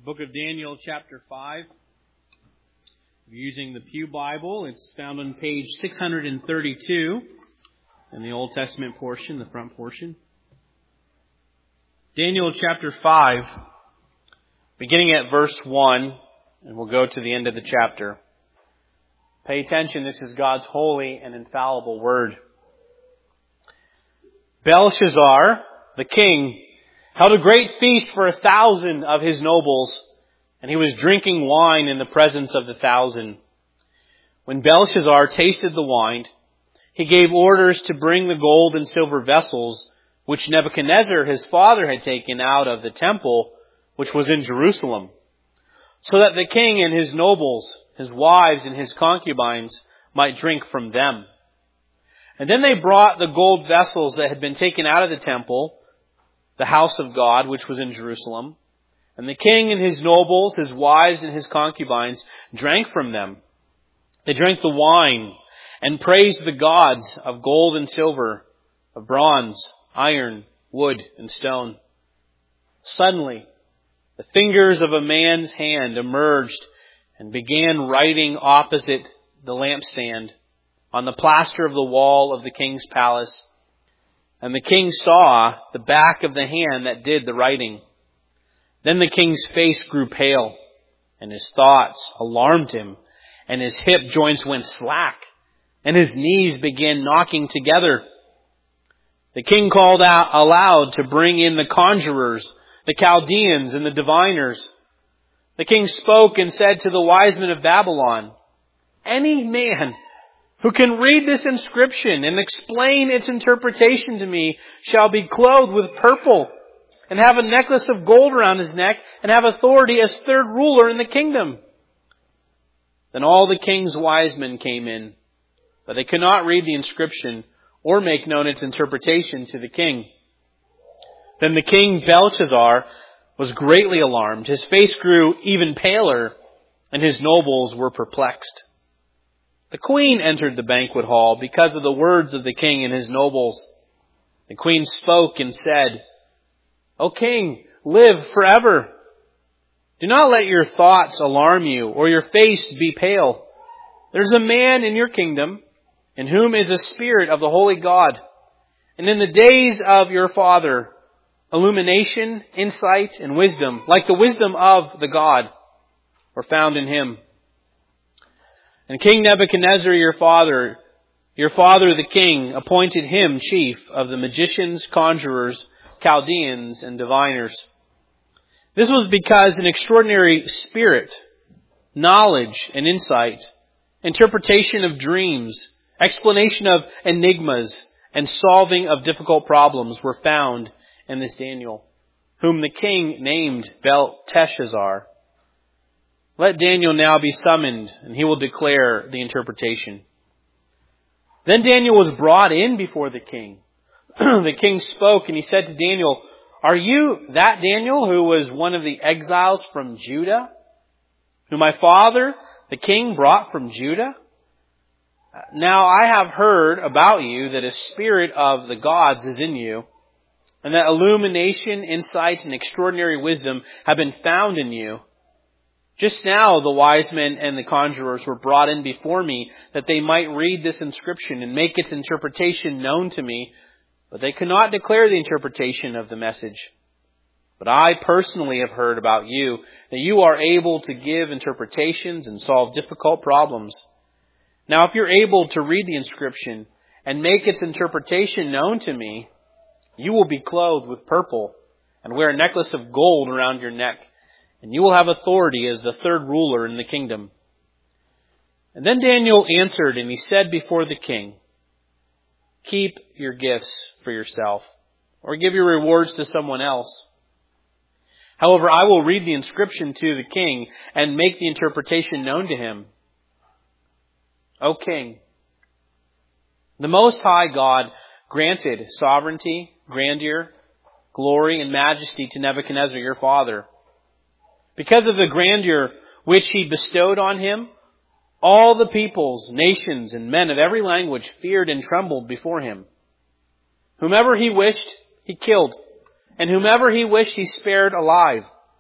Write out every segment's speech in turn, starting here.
Book of Daniel, chapter 5. If you're using the Pew Bible, it's found on page 632 in the Old Testament portion, the front portion. Daniel, chapter 5, beginning at verse 1, and we'll go to the end of the chapter. Pay attention, this is God's holy and infallible word. Belshazzar, the king, held a great feast for 1,000 of his nobles, and he was drinking wine in the presence of the 1,000. When Belshazzar tasted the wine, he gave orders to bring the gold and silver vessels which Nebuchadnezzar his father had taken out of the temple which was in Jerusalem, so that the king and his nobles, his wives and his concubines might drink from them. And then they brought the gold vessels that had been taken out of the temple, the house of God, which was in Jerusalem. And the king and his nobles, his wives and his concubines drank from them. They drank the wine and praised the gods of gold and silver, of bronze, iron, wood, and stone. Suddenly, the fingers of a man's hand emerged and began writing opposite the lampstand on the plaster of the wall of the king's palace. And the king saw the back of the hand that did the writing. Then the king's face grew pale, and his thoughts alarmed him, and his hip joints went slack, and his knees began knocking together. The king called out aloud to bring in the conjurers, the Chaldeans, and the diviners. The king spoke and said to the wise men of Babylon, "Any man who can read this inscription and explain its interpretation to me shall be clothed with purple and have a necklace of gold around his neck and have authority as third ruler in the kingdom." Then all the king's wise men came in, but they could not read the inscription or make known its interpretation to the king. Then the king Belshazzar was greatly alarmed. His face grew even paler, and his nobles were perplexed. The queen entered the banquet hall because of the words of the king and his nobles. The queen spoke and said, "O king, live forever. Do not let your thoughts alarm you or your face be pale. There's a man in your kingdom in whom is a spirit of the holy God. And in the days of your father, illumination, insight, and wisdom, like the wisdom of the God, were found in him. And King Nebuchadnezzar, your father the king, appointed him chief of the magicians, conjurers, Chaldeans, and diviners. This was because an extraordinary spirit, knowledge and insight, interpretation of dreams, explanation of enigmas, and solving of difficult problems were found in this Daniel, whom the king named Belteshazzar. Let Daniel now be summoned, and he will declare the interpretation." Then Daniel was brought in before the king. The king spoke, and he said to Daniel, "Are you that Daniel who was one of the exiles from Judah, whom my father, the king, brought from Judah? Now I have heard about you that a spirit of the gods is in you, and that illumination, insight, and extraordinary wisdom have been found in you. Just now the wise men and the conjurers were brought in before me that they might read this inscription and make its interpretation known to me, but they could not declare the interpretation of the message. But I personally have heard about you, that you are able to give interpretations and solve difficult problems. Now if you're able to read the inscription and make its interpretation known to me, you will be clothed with purple and wear a necklace of gold around your neck, and you will have authority as the third ruler in the kingdom." And then Daniel answered, and he said before the king, "Keep your gifts for yourself, or give your rewards to someone else. However, I will read the inscription to the king and make the interpretation known to him. O king, the Most High God granted sovereignty, grandeur, glory, and majesty to Nebuchadnezzar your father. Because of the grandeur which he bestowed on him, all the peoples, nations, and men of every language feared and trembled before him. Whomever he wished, he killed, and whomever he wished, he spared alive.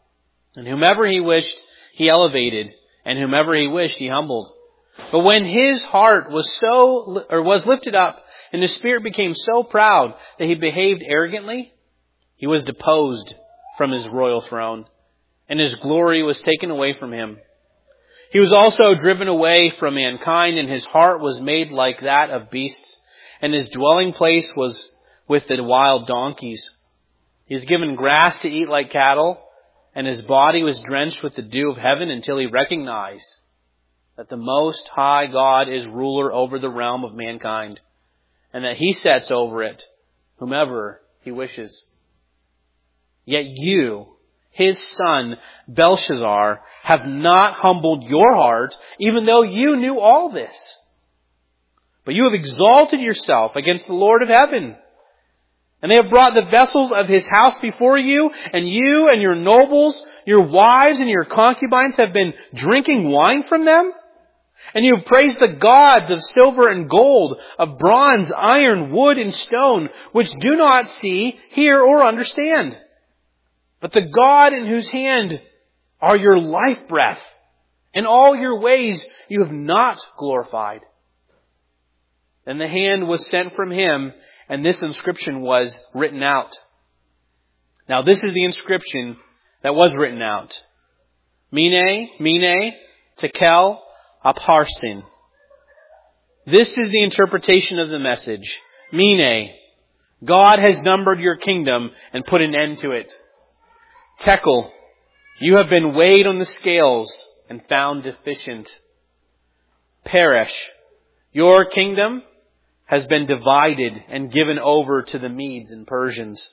And whomever he wished, he elevated, and whomever he wished, he humbled. But when his heart was lifted up, and his spirit became so proud that he behaved arrogantly, he was deposed from his royal throne, and his glory was taken away from him. He was also driven away from mankind, and his heart was made like that of beasts, and his dwelling place was with the wild donkeys. He is given grass to eat like cattle, and his body was drenched with the dew of heaven until he recognized that the Most High God is ruler over the realm of mankind, and that he sets over it whomever he wishes. Yet you, his son, Belshazzar, have not humbled your heart, even though you knew all this. But you have exalted yourself against the Lord of heaven. And they have brought the vessels of his house before you and your nobles, your wives and your concubines have been drinking wine from them. And you have praised the gods of silver and gold, of bronze, iron, wood, and stone, which do not see, hear, or understand. But the God in whose hand are your life breath, and all your ways you have not glorified. Then the hand was sent from him, and this inscription was written out. Now this is the inscription that was written out. Mene, Tekel, Upharsin. This is the interpretation of the message. Mene, God has numbered your kingdom and put an end to it. Tekel, you have been weighed on the scales and found deficient. Peresh, your kingdom has been divided and given over to the Medes and Persians.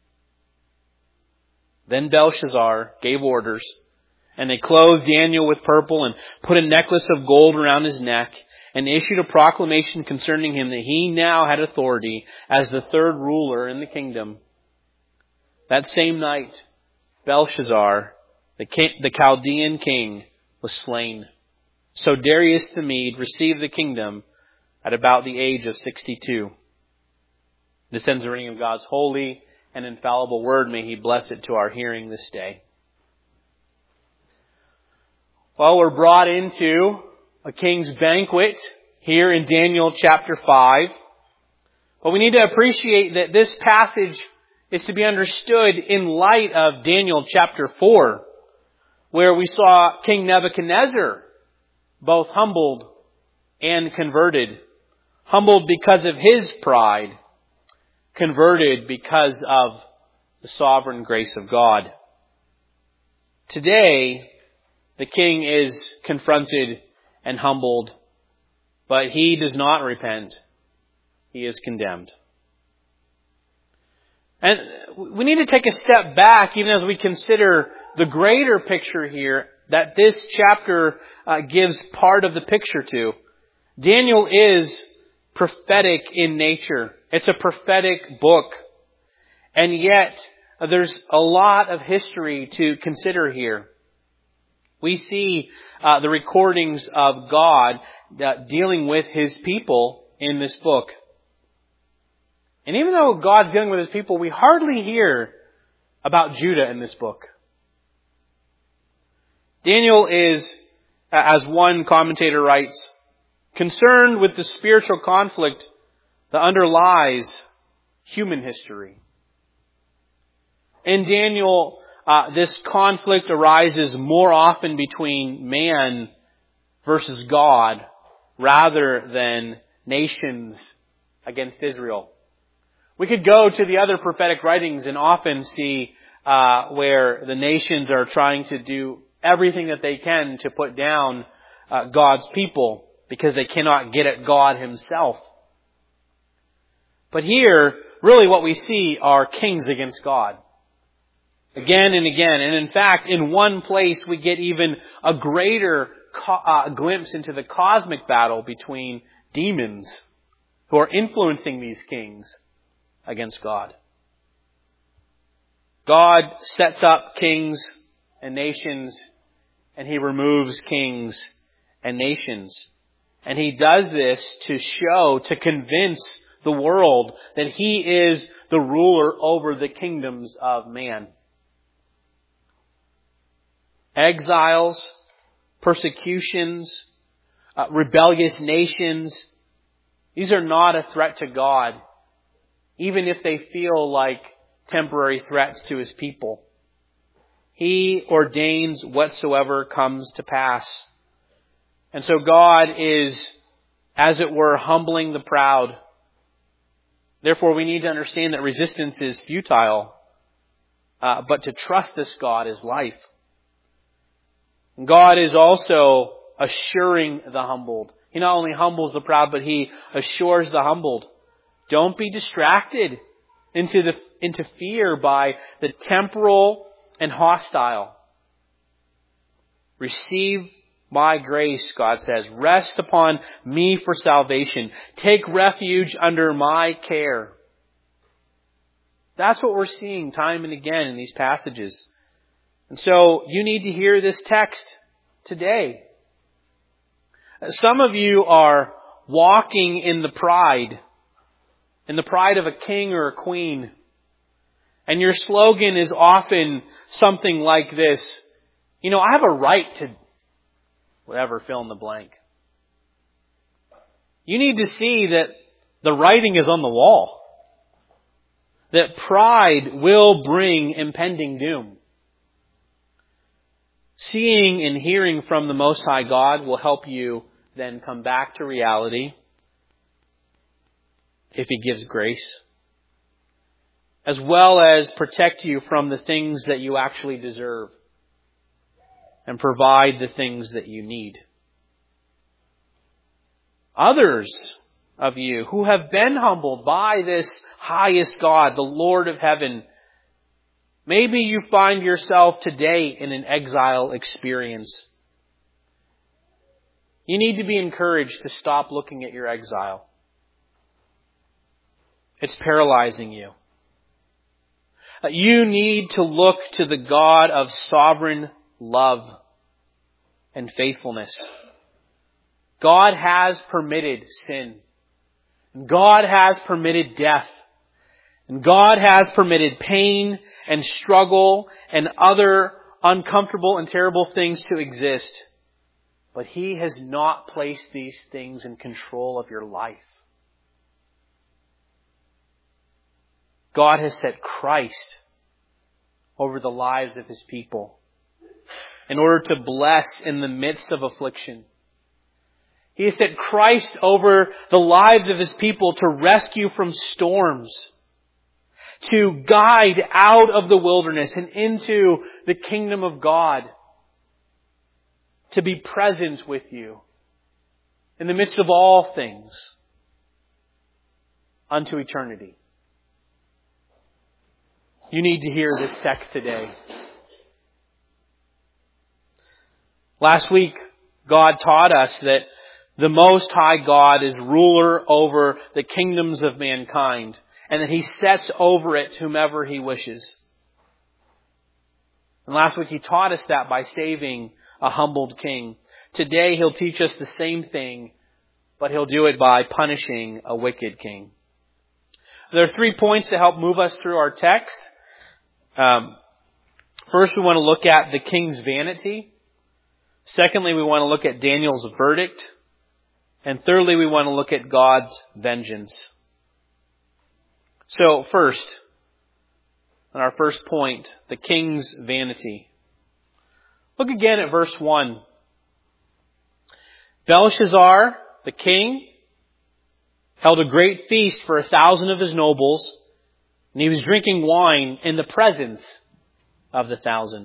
Then Belshazzar gave orders, and they clothed Daniel with purple and put a necklace of gold around his neck and issued a proclamation concerning him that he now had authority as the third ruler in the kingdom. That same night, Belshazzar, the Chaldean king, was slain. So Darius the Mede received the kingdom at about the age of 62. This ends the reading of God's holy and infallible word. May he bless it to our hearing this day. Well, we're brought into a king's banquet here in Daniel chapter 5. But we need to appreciate that this passage is to be understood in light of Daniel chapter 4, where we saw King Nebuchadnezzar both humbled and converted. Humbled because of his pride, converted because of the sovereign grace of God. Today, the king is confronted and humbled, but he does not repent. He is condemned. And we need to take a step back even as we consider the greater picture here that this chapter gives part of the picture to. Daniel is prophetic in nature. It's a prophetic book. And yet, there's a lot of history to consider here. We see the recordings of God dealing with his people in this book. And even though God's dealing with his people, we hardly hear about Judah in this book. Daniel is, as one commentator writes, concerned with the spiritual conflict that underlies human history. In Daniel, this conflict arises more often between man versus God rather than nations against Israel. We could go to the other prophetic writings and often see where the nations are trying to do everything that they can to put down God's people because they cannot get at God himself. But here, really what we see are kings against God. Again and again. And in fact, in one place we get even a greater glimpse into the cosmic battle between demons who are influencing these kings against God. God sets up kings and nations, and he removes kings and nations. And he does this to convince the world that he is the ruler over the kingdoms of man. exiles, persecutions, rebellious nations, these are not a threat to God, even if they feel like temporary threats to His people. He ordains whatsoever comes to pass. And so God is, as it were, humbling the proud. Therefore, we need to understand that resistance is futile, but to trust this God is life. God is also assuring the humbled. He not only humbles the proud, but He assures the humbled. Don't be distracted into fear by the temporal and hostile. Receive my grace, God says. Rest upon me for salvation. Take refuge under my care. That's what we're seeing time and again in these passages. And so you need to hear this text today. Some of you are walking in the pride of a king or a queen. And your slogan is often something like this. I have a right to whatever, fill in the blank. You need to see that the writing is on the wall. That pride will bring impending doom. Seeing and hearing from the Most High God will help you then come back to reality if He gives grace, as well as protect you from the things that you actually deserve and provide the things that you need. Others of you who have been humbled by this highest God, the Lord of heaven, maybe you find yourself today in an exile experience. You need to be encouraged to stop looking at your exile. It's paralyzing you. You need to look to the God of sovereign love and faithfulness. God has permitted sin. God has permitted death. And God has permitted pain and struggle and other uncomfortable and terrible things to exist. But He has not placed these things in control of your life. God has set Christ over the lives of His people in order to bless in the midst of affliction. He has set Christ over the lives of His people to rescue from storms, to guide out of the wilderness and into the kingdom of God, to be present with you in the midst of all things unto eternity. You need to hear this text today. Last week, God taught us that the Most High God is ruler over the kingdoms of mankind, and that He sets over it whomever He wishes. And last week He taught us that by saving a humbled king. Today He'll teach us the same thing, but He'll do it by punishing a wicked king. There are 3 points to help move us through our text. First, we want to look at the king's vanity. Secondly, we want to look at Daniel's verdict. And thirdly, we want to look at God's vengeance. So first, on our first point, the king's vanity. Look again at verse 1. Belshazzar, the king, held a great feast for 1,000 of his nobles, and he was drinking wine in the presence of the 1,000.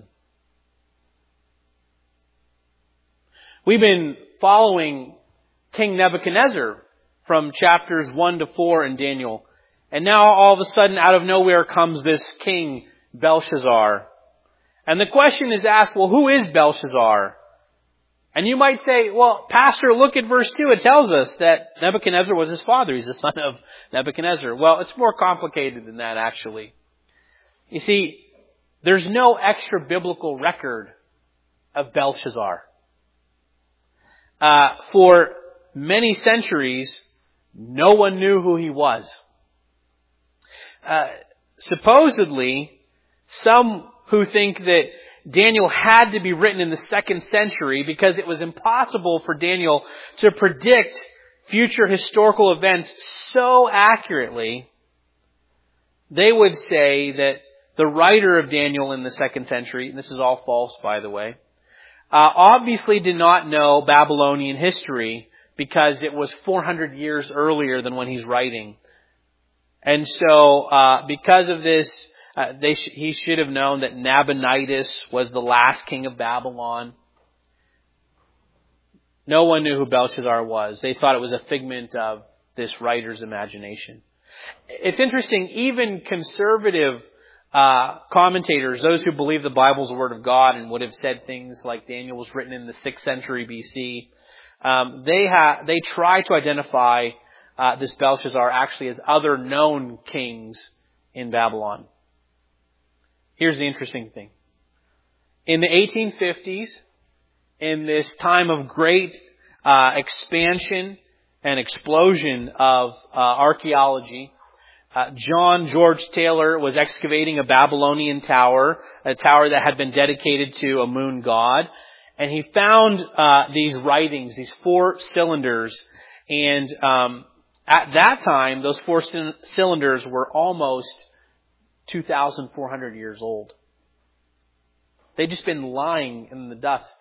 We've been following King Nebuchadnezzar from chapters 1 to 4 in Daniel. And now all of a sudden out of nowhere comes this king Belshazzar. And the question is asked, well, who is Belshazzar? And you might say, well, Pastor, look at verse 2. It tells us that Nebuchadnezzar was his father. He's the son of Nebuchadnezzar. Well, it's more complicated than that, actually. You see, there's no extra biblical record of Belshazzar. For many centuries, no one knew who he was. Supposedly, some who think that Daniel had to be written in the 2nd century because it was impossible for Daniel to predict future historical events so accurately. They would say that the writer of Daniel in the 2nd century, and this is all false by the way, obviously did not know Babylonian history because it was 400 years earlier than when he's writing. And so, because of this, he should have known that Nabonidus was the last king of Babylon. No one knew who Belshazzar was. They thought it was a figment of this writer's imagination. It's interesting, even conservative commentators, those who believe the Bible's the Word of God and would have said things like Daniel was written in the 6th century BC, they try to identify this Belshazzar actually as other known kings in Babylon. Here's the interesting thing. In the 1850s, in this time of great expansion and explosion of archaeology, John George Taylor was excavating a Babylonian tower, a tower that had been dedicated to a moon god. And he found these writings, these 4 cylinders. And at that time, those 4 cylinders were almost 2,400 years old. They'd just been lying in the dust,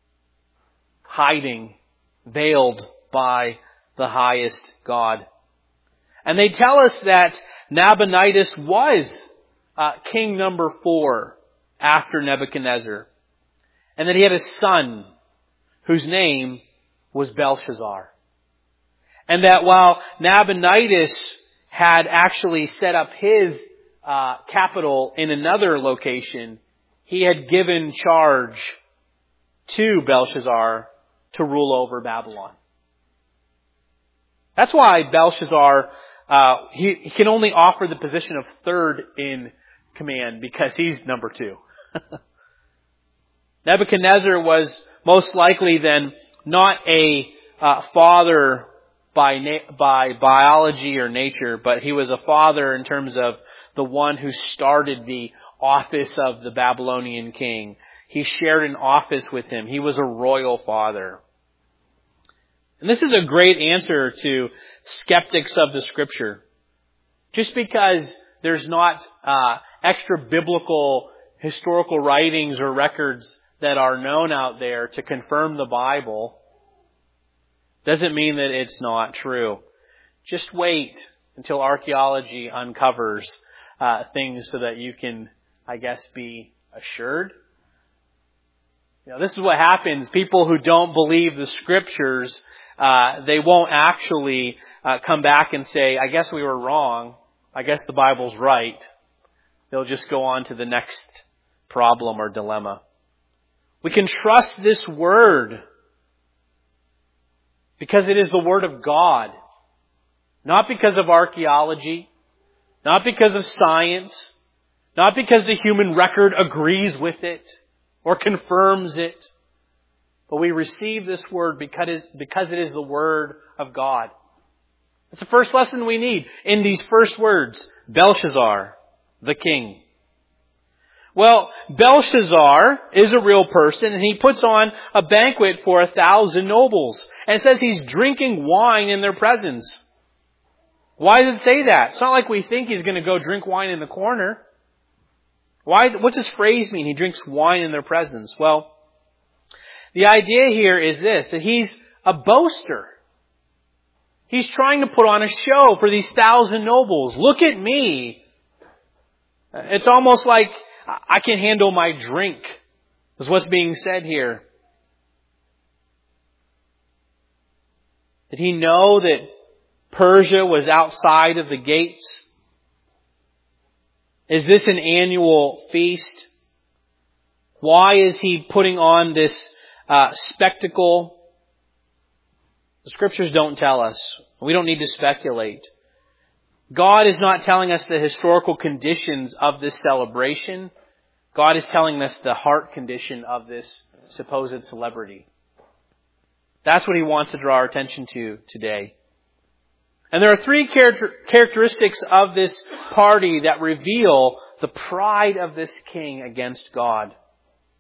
hiding, veiled by the highest God. And they tell us that Nabonidus was king number 4 after Nebuchadnezzar. And that he had a son whose name was Belshazzar. And that while Nabonidus had actually set up his capital in another location, he had given charge to Belshazzar to rule over Babylon. That's why Belshazzar, he can only offer the position of 3rd in command because he's number 2. Nebuchadnezzar was most likely then not a father by biology or nature, but he was a father in terms of the one who started the office of the Babylonian king. He shared an office with him. He was a royal father. And this is a great answer to skeptics of the Scripture. Just because there's not extra biblical historical writings or records that are known out there to confirm the Bible doesn't mean that it's not true. Just wait until archaeology uncovers things so that you can, I guess, be assured. You know, this is what happens. People who don't believe the Scriptures, they won't actually come back and say, I guess we were wrong. I guess the Bible's right. They'll just go on to the next problem or dilemma. We can trust this Word because it is the Word of God. Not because of archaeology. Not because of science. Not because the human record agrees with it or confirms it. But we receive this Word because it is the Word of God. It's the first lesson we need in these first words. Belshazzar, the king. Well, Belshazzar is a real person, and he puts on a banquet for 1,000 nobles. And it says he's drinking wine in their presence. Why does it say that? It's not like we think he's going to go drink wine in the corner. What's this phrase mean? He drinks wine in their presence. Well, the idea here is this, that he's a boaster. He's trying to put on a show for these 1,000 nobles. Look at me. It's almost like I can handle my drink, is what's being said here. Did he know that Persia was outside of the gates? Is this an annual feast? Why is he putting on this spectacle? The Scriptures don't tell us. We don't need to speculate. God is not telling us the historical conditions of this celebration. God is telling us the heart condition of this supposed celebrity. That's what he wants to draw our attention to today. And there are 3 characteristics of this party that reveal the pride of this king against God.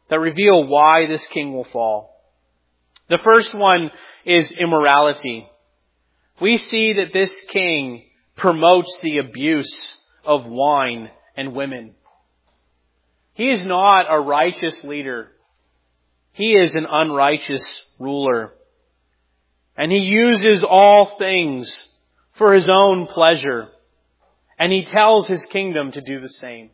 that reveal why this king will fall. The first one is immorality. We see that this king promotes the abuse of wine and women. He is not a righteous leader. He is an unrighteous ruler. And he uses all things for his own pleasure. And he tells his kingdom to do the same.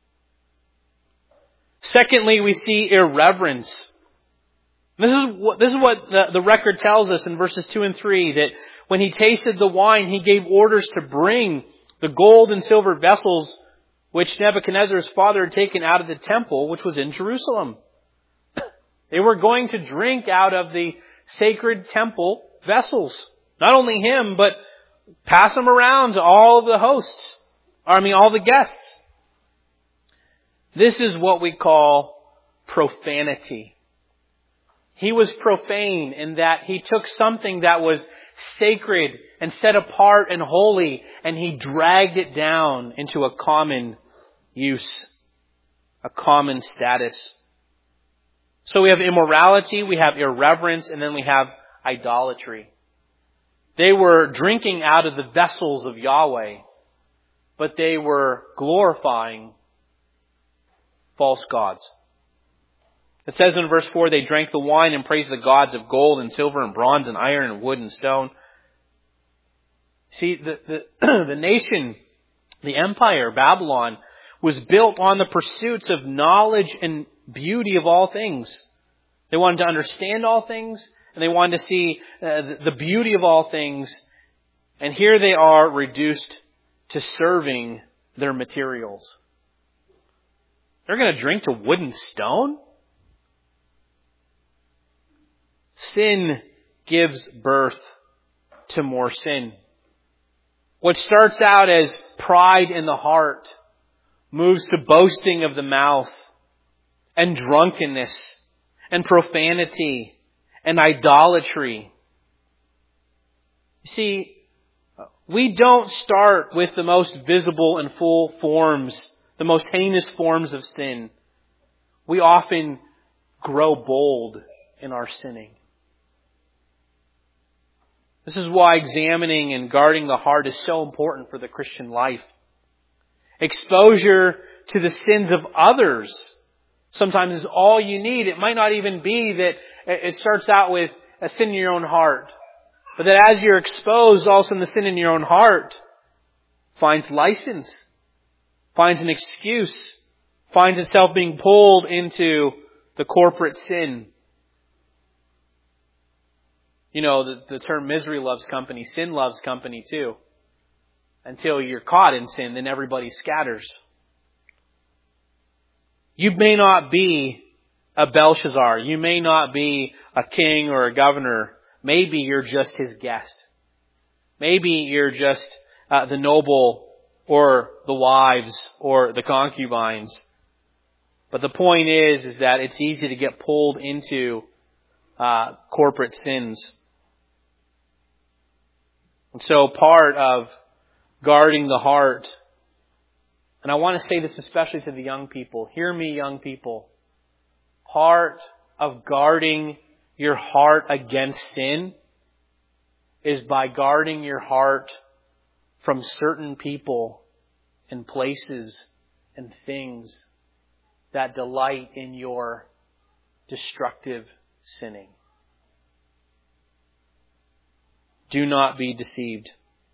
Secondly, we see irreverence. This is what the record tells us in verses 2 and 3, that when he tasted the wine, he gave orders to bring the gold and silver vessels which Nebuchadnezzar's father had taken out of the temple, which was in Jerusalem. They were going to drink out of the sacred temple vessels. Not only him, but pass them around to all of the hosts. All the guests. This is what we call profanity. He was profane in that he took something that was sacred and set apart and holy, and he dragged it down into a common use, a common status. So we have immorality, we have irreverence, and then we have idolatry. They were drinking out of the vessels of Yahweh, but they were glorifying false gods. It says in verse 4, they drank the wine and praised the gods of gold and silver and bronze and iron and wood and stone. See, the nation, the empire, Babylon, was built on the pursuits of knowledge and beauty of all things. They wanted to understand all things, and they wanted to see the beauty of all things. And here they are reduced to serving their materials. They're going to drink to wood and stone? Sin gives birth to more sin. What starts out as pride in the heart moves to boasting of the mouth and drunkenness and profanity and idolatry. You see, we don't start with the most visible and full forms, the most heinous forms of sin. We often grow bold in our sinning. This is why examining and guarding the heart is so important for the Christian life. Exposure to the sins of others sometimes is all you need. It might not even be that it starts out with a sin in your own heart, but that as you're exposed, all of a sudden the sin in your own heart finds license, finds an excuse, finds itself being pulled into the corporate sin. You know, the term misery loves company, sin loves company too. Until you're caught in sin, then everybody scatters. You may not be a Belshazzar. You may not be a king or a governor. Maybe you're just his guest. Maybe you're just the noble or the wives or the concubines. But the point is that it's easy to get pulled into corporate sins. And so part of guarding the heart, and I want to say this especially to the young people. Hear me, young people. Part of guarding your heart against sin is by guarding your heart from certain people and places and things that delight in your destructive sinning. Do not be deceived.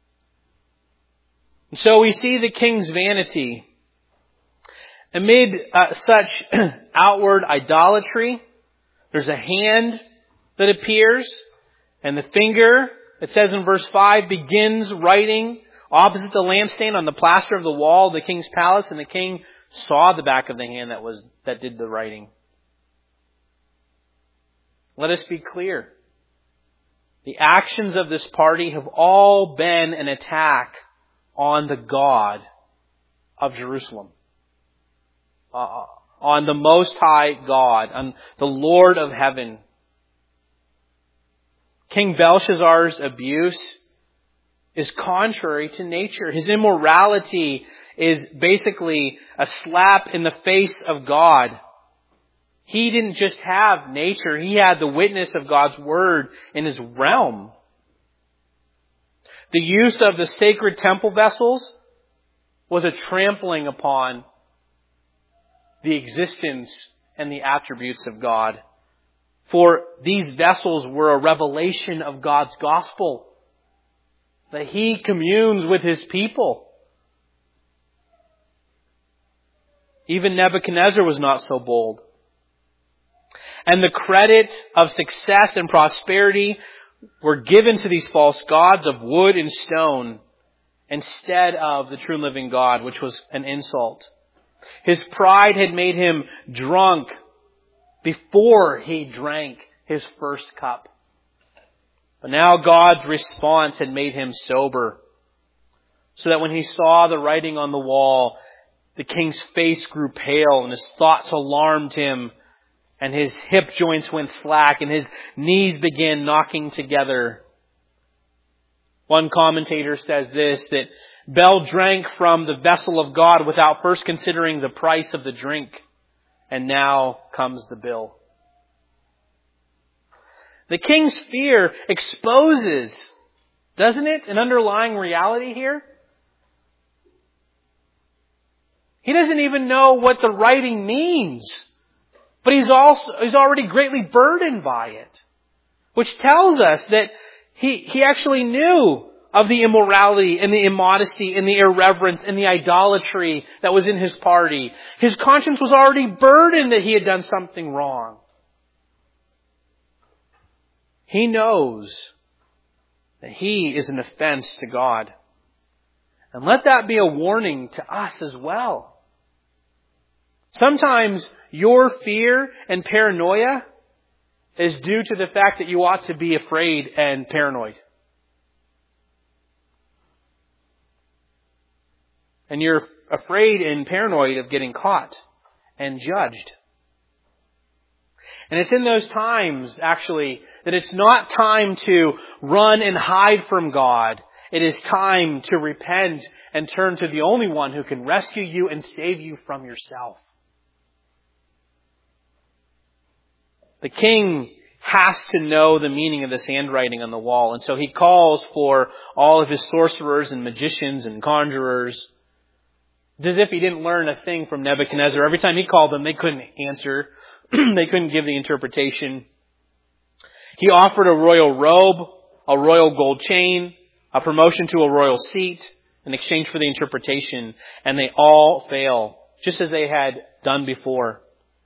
So we see the king's vanity. Amid such outward idolatry, there's a hand that appears, and the finger, it says in verse 5, begins writing opposite the lampstand on the plaster of the wall of the king's palace, and the king saw the back of the hand that did the writing. Let us be clear. The actions of this party have all been an attack on the God of Jerusalem. On the Most High God, on the Lord of Heaven. King Belshazzar's abuse is contrary to nature. His immorality is basically a slap in the face of God. he didn't just have nature, he had the witness of God's word in his realm. The use of the sacred temple vessels was a trampling upon the existence and the attributes of God. For these vessels were a revelation of God's gospel, that he communes with his people. Even Nebuchadnezzar was not so bold. And the credit of success and prosperity were given to these false gods of wood and stone instead of the true and living God, which was an insult. His pride had made him drunk before he drank his first cup. But now God's response had made him sober, so that when he saw the writing on the wall, the king's face grew pale and his thoughts alarmed him, and his hip joints went slack and his knees began knocking together. One commentator says this, that Bel drank from the vessel of God without first considering the price of the drink. And now comes the bill. The king's fear exposes, doesn't it, an underlying reality here? He doesn't even know what the writing means. But he's already greatly burdened by it. Which tells us that he actually knew of the immorality and the immodesty and the irreverence and the idolatry that was in his party. His conscience was already burdened that he had done something wrong. He knows that he is an offense to God. And let that be a warning to us as well. Sometimes your fear and paranoia is due to the fact that you ought to be afraid and paranoid. And you're afraid and paranoid of getting caught and judged. And it's in those times, actually, that it's not time to run and hide from God. It is time to repent and turn to the only one who can rescue you and save you from yourself. The king has to know the meaning of this handwriting on the wall. And so he calls for all of his sorcerers and magicians and conjurers. It's as if he didn't learn a thing from Nebuchadnezzar. Every time he called them, they couldn't answer. They couldn't give the interpretation. He offered a royal robe, a royal gold chain, a promotion to a royal seat in exchange for the interpretation. And they all fail, just as they had done before.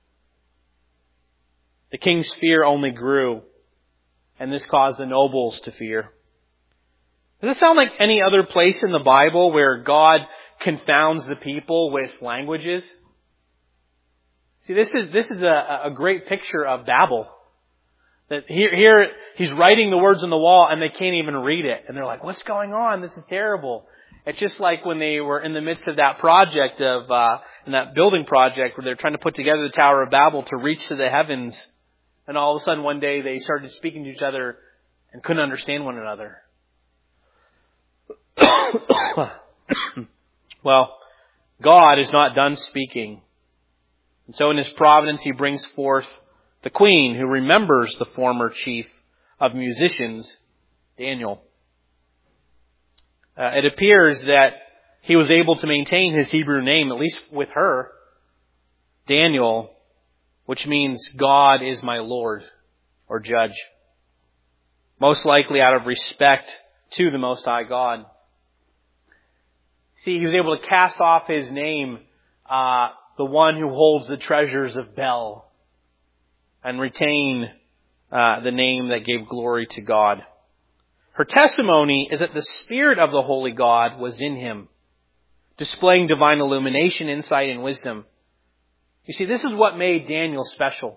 The king's fear only grew, and this caused the nobles to fear. Does it sound like any other place in the Bible where God confounds the people with languages? See, this is a great picture of Babel. That here he's writing the words on the wall and they can't even read it. And they're like, what's going on? This is terrible. It's just like when they were in the midst of that project in that building project where they're trying to put together the Tower of Babel to reach to the heavens. And all of a sudden one day they started speaking to each other and couldn't understand one another. Well, God is not done speaking. And so in his providence he brings forth the queen who remembers the former chief of musicians, Daniel. It appears that he was able to maintain his Hebrew name, at least with her, Daniel, which means God is my Lord or judge. Most likely out of respect to the Most High God. See, he was able to cast off his name, the one who holds the treasures of Bel, and retain the name that gave glory to God. Her testimony is that the Spirit of the Holy God was in him, displaying divine illumination, insight, and wisdom. You see, this is what made Daniel special.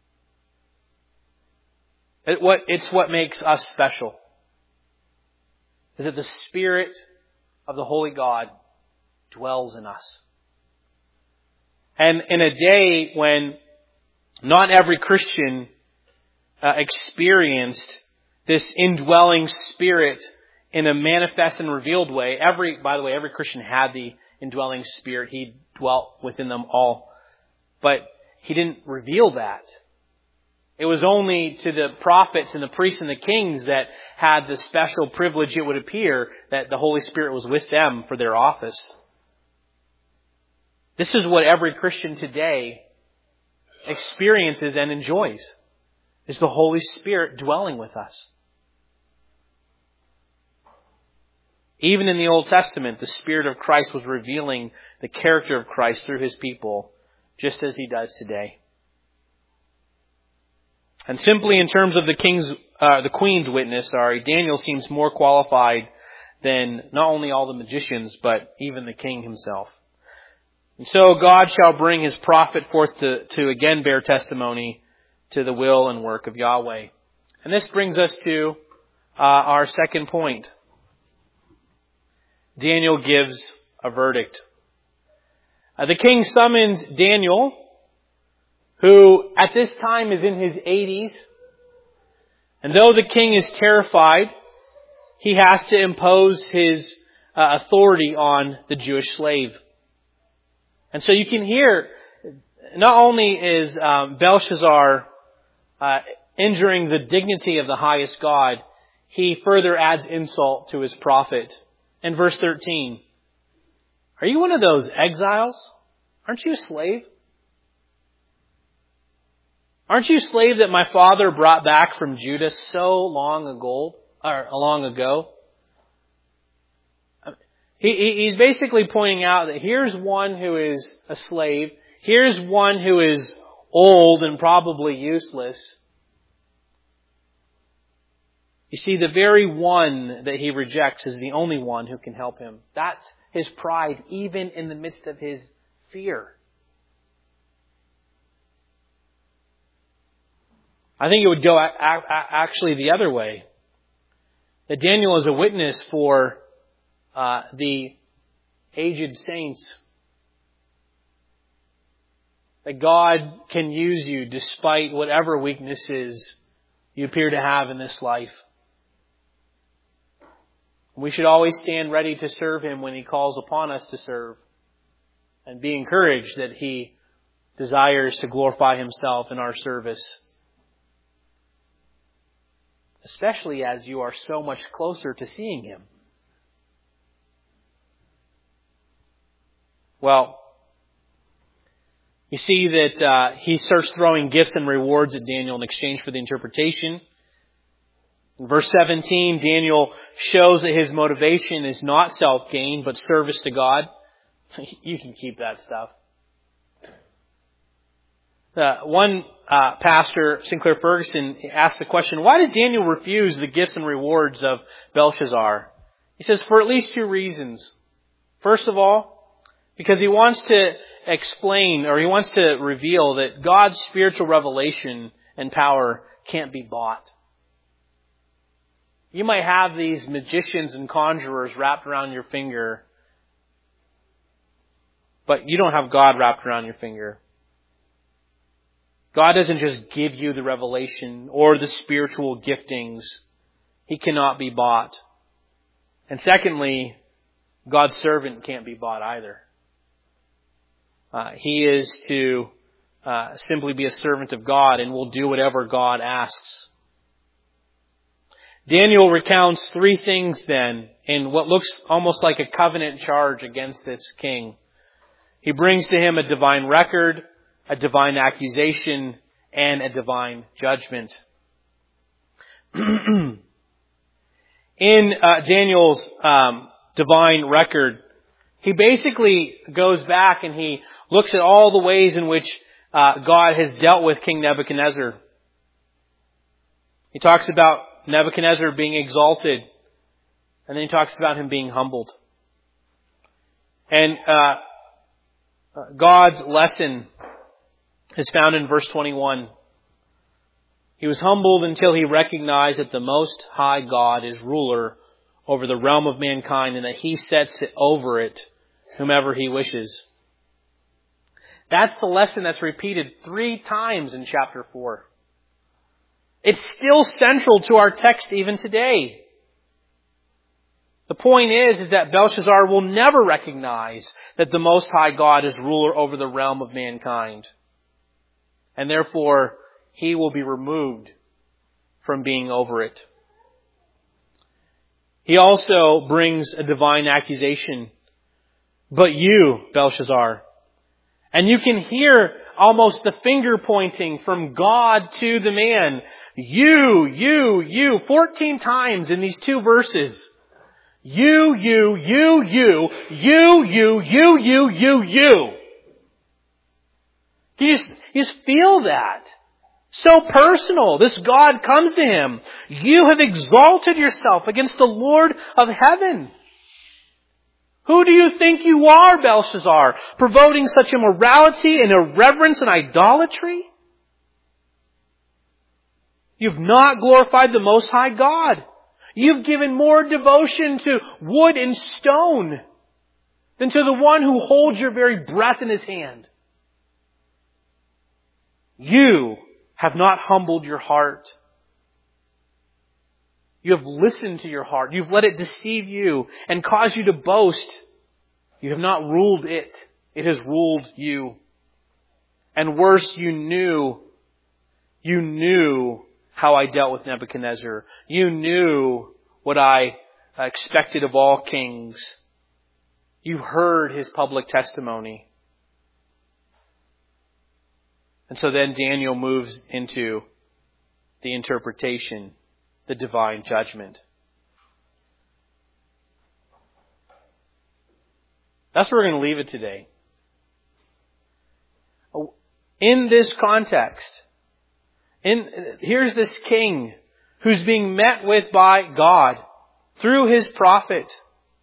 It's what makes us special. Is that the Spirit of the Holy God dwells in us. And in a day when not every Christian experienced this indwelling Spirit in a manifest and revealed way. By the way, every Christian had the indwelling Spirit. He dwelt within them all. But He didn't reveal that. It was only to the prophets and the priests and the kings that had the special privilege, it would appear, that the Holy Spirit was with them for their office. This is what every Christian today experiences and enjoys, is the Holy Spirit dwelling with us. Even in the Old Testament, the Spirit of Christ was revealing the character of Christ through His people, just as He does today. And simply in terms of the queen's witness, Daniel seems more qualified than not only all the magicians, but even the king himself. And so God shall bring His prophet forth to again bear testimony to the will and work of Yahweh. And this brings us to our second point. Daniel gives a verdict. The king summons Daniel, who at this time is in his 80s. And though the king is terrified, he has to impose his authority on the Jewish slave. And so you can hear, not only is Belshazzar injuring the dignity of the highest God, he further adds insult to his prophet. In verse 13, are you one of those exiles? Aren't you a slave? Aren't you a slave that my father brought back from Judah so long ago? He's basically pointing out that here's one who is a slave. Here's one who is old and probably useless. You see, the very one that he rejects is the only one who can help him. That's his pride, even in the midst of his fear. I think it would go actually the other way. That Daniel is a witness for the aged saints. That God can use you despite whatever weaknesses you appear to have in this life. We should always stand ready to serve Him when He calls upon us to serve. And be encouraged that He desires to glorify Himself in our service. Especially as you are so much closer to seeing Him. Well, you see that he starts throwing gifts and rewards at Daniel in exchange for the interpretation. In verse 17, Daniel shows that his motivation is not self-gain, but service to God. You can keep that stuff. One pastor, Sinclair Ferguson, asked the question, why does Daniel refuse the gifts and rewards of Belshazzar? He says, for at least two reasons. First of all, because he wants to explain, or he wants to reveal that God's spiritual revelation and power can't be bought. You might have these magicians and conjurers wrapped around your finger, but you don't have God wrapped around your finger. God doesn't just give you the revelation or the spiritual giftings. He cannot be bought. And secondly, God's servant can't be bought either. He is to simply be a servant of God and will do whatever God asks. Daniel recounts three things then in what looks almost like a covenant charge against this king. He brings to him a divine record, a divine accusation, and a divine judgment. In Daniel's divine record, he basically goes back and he looks at all the ways in which God has dealt with King Nebuchadnezzar. He talks about Nebuchadnezzar being exalted, and then he talks about him being humbled. And God's lesson is found in verse 21. He was humbled until he recognized that the Most High God is ruler over the realm of mankind and that He sets it over it whomever He wishes. That's the lesson that's repeated 3 times in chapter 4. It's still central to our text even today. The point is that Belshazzar will never recognize that the Most High God is ruler over the realm of mankind. and therefore he will be removed from being over it. He also brings a divine accusation. But you, Belshazzar. And you can hear almost the finger pointing from God to the man. You, 14 times in these two verses. You. Can you just feel that? So personal. This God comes to him. You have exalted yourself against the Lord of heaven. Who do you think you are, Belshazzar, promoting such immorality and irreverence and idolatry? You've not glorified the Most High God. You've given more devotion to wood and stone than to the one who holds your very breath in his hand. You have not humbled your heart. You have listened to your heart. You've let it deceive you and cause you to boast. You have not ruled it. It has ruled you. And worse, you knew how I dealt with Nebuchadnezzar. You knew what I expected of all kings. You heard his public testimony. And so then Daniel moves into the interpretation, the divine judgment. That's where we're going to leave it today. In this context, here's this king who's being met with by God through his prophet.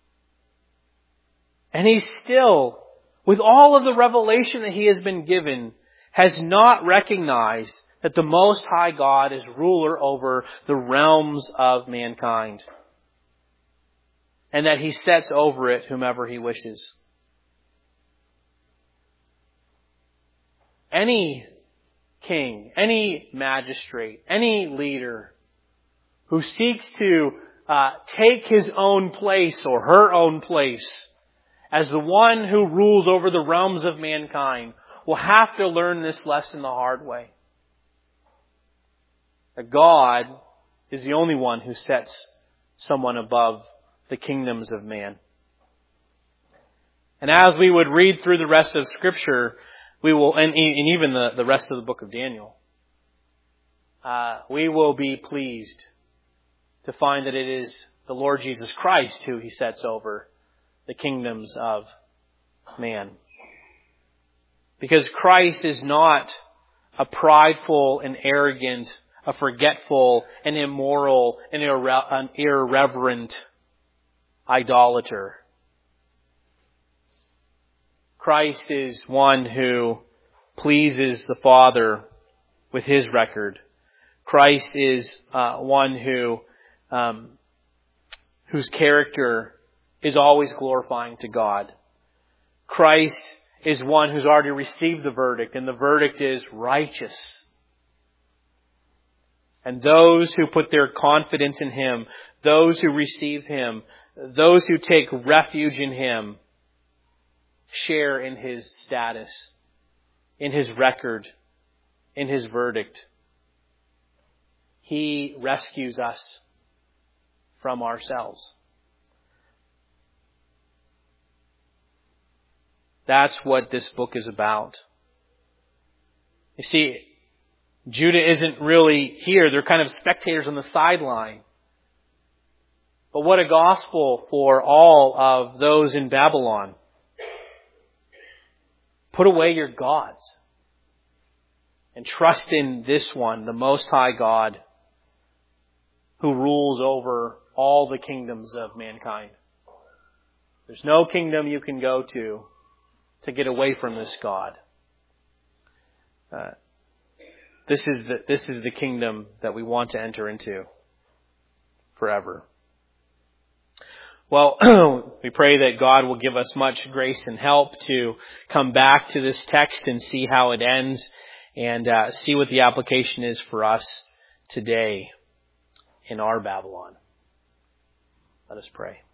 And he still, with all of the revelation that he has been given, has not recognized that the Most High God is ruler over the realms of mankind. And that he sets over it whomever he wishes. Any king, any magistrate, any leader who seeks to take his own place or her own place as the one who rules over the realms of mankind will have to learn this lesson the hard way. That God is the only one who sets someone above the kingdoms of man. And as we would read through the rest of Scripture, we will, and even the rest of the book of Daniel, we will be pleased to find that it is the Lord Jesus Christ who he sets over the kingdoms of man. Because Christ is not a prideful and arrogant, a forgetful and immoral and an irreverent idolater. Christ is one who pleases the Father with his record. Christ is one whose character is always glorifying to God. Christ is one who's already received the verdict, and the verdict is righteous. And those who put their confidence in him, those who receive him, those who take refuge in him, share in his status, in his record, in his verdict. He rescues us from ourselves. That's what this book is about. You see, Judah isn't really here. They're kind of spectators on the sideline. But what a gospel for all of those in Babylon. Put away your gods and trust in this one, the Most High God, who rules over all the kingdoms of mankind. There's no kingdom you can go to get away from this God. This is the kingdom that we want to enter into forever. Well, we pray that God will give us much grace and help to come back to this text and see how it ends and see what the application is for us today in our Babylon. Let us pray.